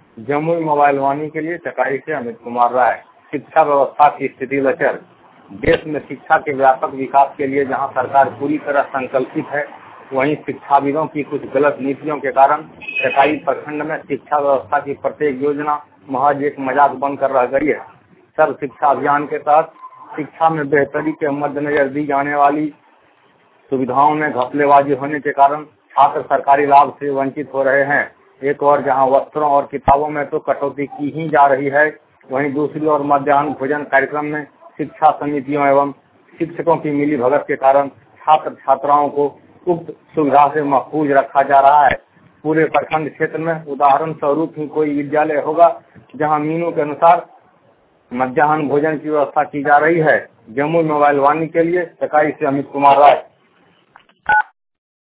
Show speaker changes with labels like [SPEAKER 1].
[SPEAKER 1] Jamui mobile वाणी के लिए चकाई से अमित कुमार राय। शिक्षा व्यवस्था की स्थिति लचर। देश में शिक्षा के व्यापक विकास के लिए जहां सरकार पूरी तरह संकल्पित है, वहीं शिक्षाविदों की कुछ गलत नीतियों के कारण चकाई प्रखंड में शिक्षा व्यवस्था की प्रत्येक योजना महज एक मजाक बनकर रह गई है। सर्व शिक्षा अभियान के तहत शिक्षा में बेहतरी के मद्देनजर दी जाने वाली सुविधाओं में घपलेबाजी होने के कारण छात्र सरकारी लाभ से वंचित हो रहे हैं। एक और जहां वस्त्रों और किताबों में तो कटौती की ही जा रही है, वहीं दूसरी ओर मध्याह्न भोजन कार्यक्रम में शिक्षा समितियों एवं शिक्षकों की मिलीभगत के कारण छात्र छात्राओं को उक्त सुविधा से महफूज रखा जा रहा है। पूरे प्रखंड क्षेत्र में उदाहरण स्वरूप ही कोई विद्यालय होगा जहां मीनू के अनुसार मध्याह्न भोजन की व्यवस्था की जा रही है। जमुई मोबाइल वाणी के लिए चकाई से अमित कुमार राय।